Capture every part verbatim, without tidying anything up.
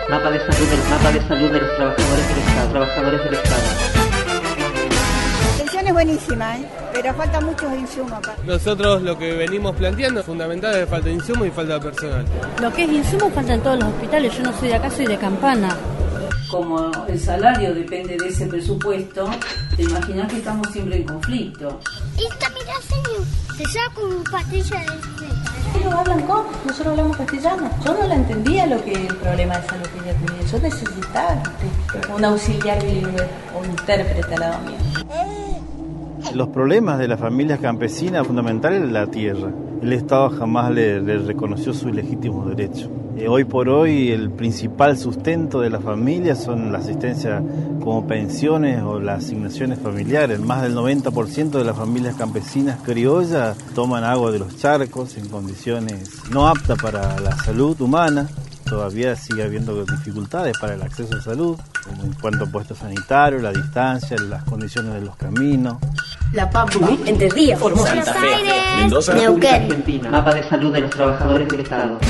Mapa de salud del mapa de salud de los trabajadores del Estado, trabajadores del Estado. La atención es buenísima, ¿eh? Pero falta muchos insumos acá. Nosotros lo que venimos planteando, fundamental, es falta de insumos y falta de personal. Lo que es insumos falta en todos los hospitales. Yo no soy de acá, soy de Campana. Como el salario depende de ese presupuesto, te imaginas que estamos siempre en conflicto. Esta, mira, señor, se saca con pastilla de... Ellos hablan con, nosotros hablamos castellano. Yo no la entendía lo que el problema de salud que ella tenía. Yo necesitaba un auxiliar bilingüe, un intérprete al lado mío. Los problemas de las familias campesinas fundamentales es la tierra. El Estado jamás le, le reconoció sus legítimos derechos. Eh, hoy por hoy el principal sustento de las familias son la asistencia como pensiones o las asignaciones familiares. Más del noventa por ciento de las familias campesinas criollas toman agua de los charcos en condiciones no aptas para la salud humana. Todavía sigue habiendo dificultades para el acceso a salud, como en cuanto a puestos sanitarios, la distancia, las condiciones de los caminos. La Pampa, Entre Ríos, Formosa, Santa Fe, Mendoza, Neuquén. Argentina, mapa de salud de los trabajadores del Estado.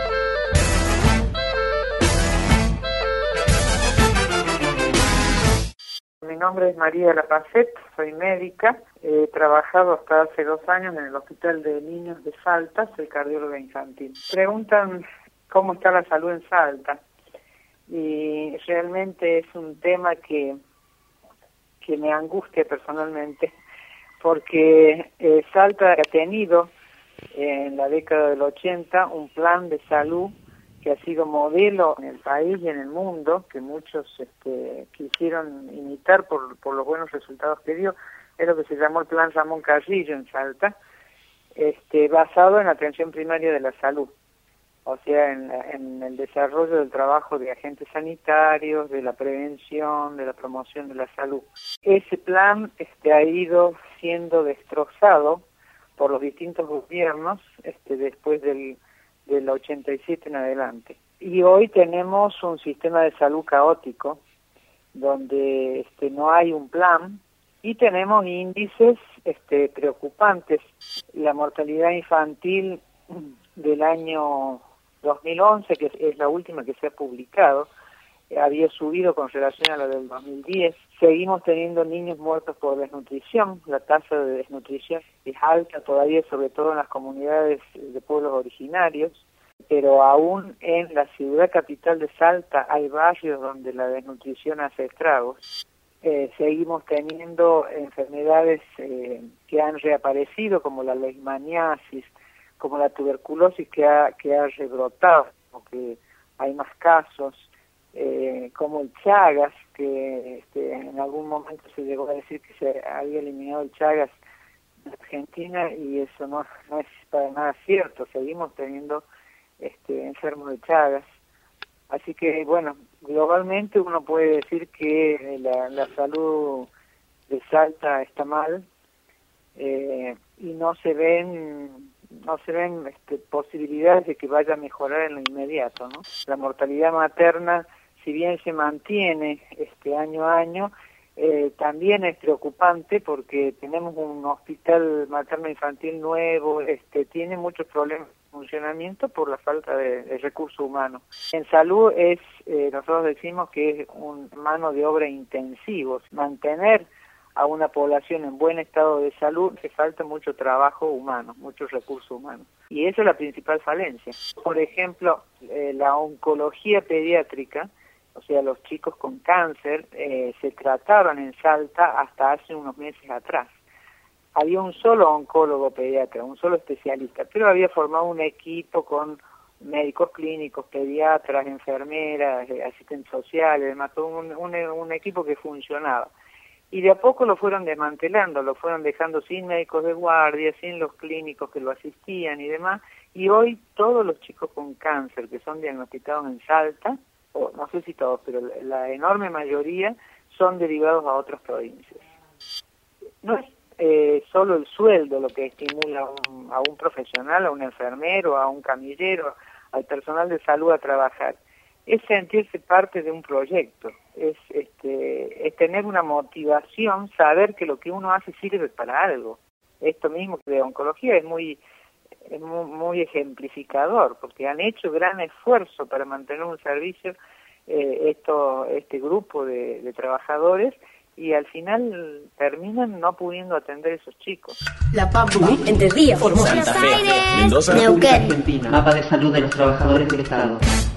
Mi nombre es María Lapacet, soy médica, he trabajado hasta hace dos años en el Hospital de Niños de Salta, soy cardióloga infantil. Preguntan cómo está la salud en Salta y realmente es un tema que, que me angustia personalmente porque eh, Salta ha tenido eh, en la década del ochenta un plan de salud que ha sido modelo en el país y en el mundo, que muchos este, quisieron imitar por, por los buenos resultados que dio, es lo que se llamó el Plan Ramón Carrillo en Salta, este, basado en la atención primaria de la salud, o sea, en, en el desarrollo del trabajo de agentes sanitarios, de la prevención, de la promoción de la salud. Ese plan este, ha ido siendo destrozado por los distintos gobiernos este, después del del ochenta y siete en adelante. Y hoy tenemos un sistema de salud caótico, donde este, no hay un plan, y tenemos índices este, preocupantes. La mortalidad infantil del año dos mil once, que es la última que se ha publicado, había subido con relación a la del dos mil diez. Seguimos teniendo niños muertos por desnutrición. La tasa de desnutrición es alta todavía, sobre todo en las comunidades de pueblos originarios, pero aún en la ciudad capital de Salta hay barrios donde la desnutrición hace estragos. Eh, seguimos teniendo enfermedades eh, que han reaparecido, como la leishmaniasis, como la tuberculosis que ha, que ha rebrotado, porque hay más casos. Eh, como el Chagas, que este, en algún momento se llegó a decir que se había eliminado el Chagas en Argentina, y eso no, no es para nada cierto. Seguimos teniendo este, enfermos de Chagas. Así que, bueno, globalmente uno puede decir que la, la salud de Salta está mal, eh, y no se ven no se ven este, posibilidades de que vaya a mejorar en lo inmediato, ¿no? La mortalidad materna, si bien se mantiene este año a año, eh, también es preocupante porque tenemos un hospital materno-infantil nuevo, este, tiene muchos problemas de funcionamiento por la falta de, de recursos humanos. En salud es, eh, nosotros decimos que es un mano de obra intensivo. Mantener a una población en buen estado de salud le falta mucho trabajo humano, muchos recursos humanos. Y esa es la principal falencia. Por ejemplo, eh, la oncología pediátrica, o sea, los chicos con cáncer, eh, se trataban en Salta hasta hace unos meses atrás. Había un solo oncólogo pediatra, un solo especialista, pero había formado un equipo con médicos clínicos, pediatras, enfermeras, eh, asistentes sociales, demás, todo un, un, un equipo que funcionaba. Y de a poco lo fueron desmantelando, lo fueron dejando sin médicos de guardia, sin los clínicos que lo asistían y demás, y hoy todos los chicos con cáncer que son diagnosticados en Salta, o no sé si todos, pero la enorme mayoría son derivados a otras provincias. No es eh, solo el sueldo lo que estimula a un, a un profesional, a un enfermero, a un camillero, al personal de salud a trabajar. Es sentirse parte de un proyecto, es, este, es tener una motivación, saber que lo que uno hace sirve para algo. Esto mismo de oncología es muy, es muy, muy ejemplificador, porque han hecho gran esfuerzo para mantener un servicio eh, esto, este grupo de, de trabajadores, y al final terminan no pudiendo atender a esos chicos. La Pampa, Entre Ríos, Buenos Aires, República Argentina. Mapa de salud de los trabajadores del Estado.